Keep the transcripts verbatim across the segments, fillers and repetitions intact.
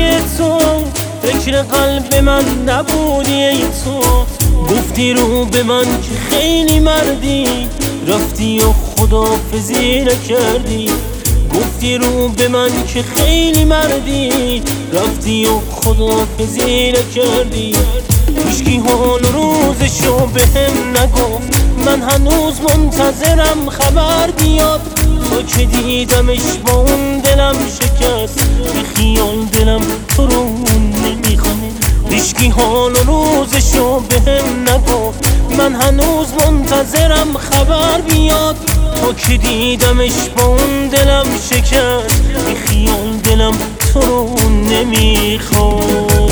بی تو، فکر قلب من نبودی ای تو. گفتی رو به من که خیلی مردی، رفتی و خداحافظی نکردی. گفتی رو به من که خیلی مردی، رفتی و خداحافظی نکردی. هیچکی حال و روزشو بهم نگفت، من هنوز منتظرم خبر بیاد. تو که دیدمش با اون دلم شکست، به خیال دلم تو رو نمیخوام. هیچکی حال و روزشو بهم نگفت، من هنوز منتظرم خبر بیاد. تو که دیدمش با اون دلم شکست، به خیال دلم تو رو نمیخوام.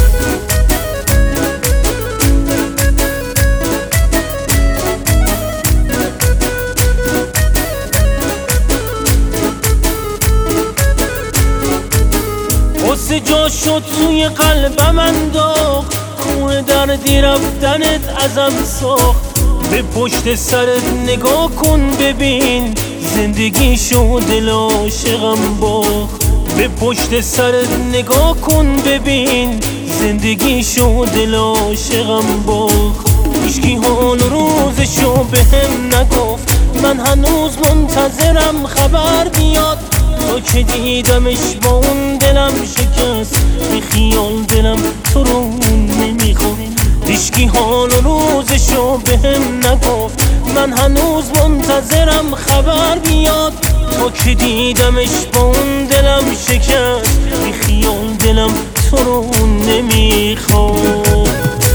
غصه جا شد توی قلبم انداخت، کوه دردی رفتنت ازم ساخت. به پشت سرت نگاه کن ببین، زندگی شد دل عاشقم باخت. به پشت سرت نگاه کن ببین، زندگی شد دل عاشقم باخت. هیچکی حال و روزشو بهم نگفت، من هنوز منتظرم خبر بیاد. تو که دیدمش با اون دلم شکست، به خیال دلم تو رو نمیخوام. هیچکی حال و روزشو بهم نگفت، من هنوز منتظرم خبر بیاد. تو که دیدمش با اون دلم شکست، به خیال دلم تو رو نمیخوام.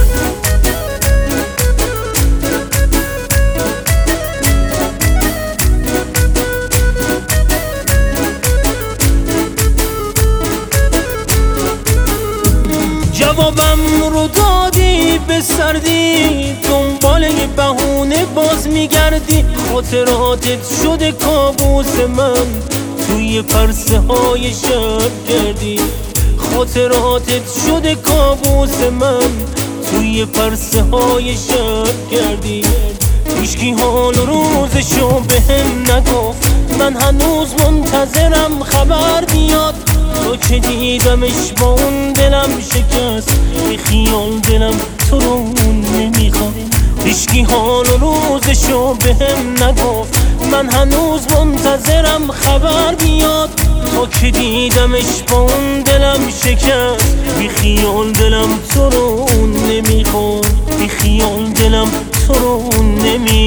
جوابم رو دادی به سردی، دنبال یه بهونه باز میگردی. خاطراتت شده کابوس من، توی پرسه های شب گردی. خاطراتت شده کابوس من، توی پرسه های شب گردی. هیچکی حال و روزشو بهم نگفت، من هنوز منتظرم خبر بیاد. تو که دیدمش با اون دلم شکست، به خیال دلم تو رو نمیخوام. هیچکی حال و روزشو بهم نگفت، من هنوز منتظرم خبر بیاد. تو که دیدمش با اون دلم شکست، به خیال دلم تو رو نمیخوام. به خیال دلم تو رو نمیخوام.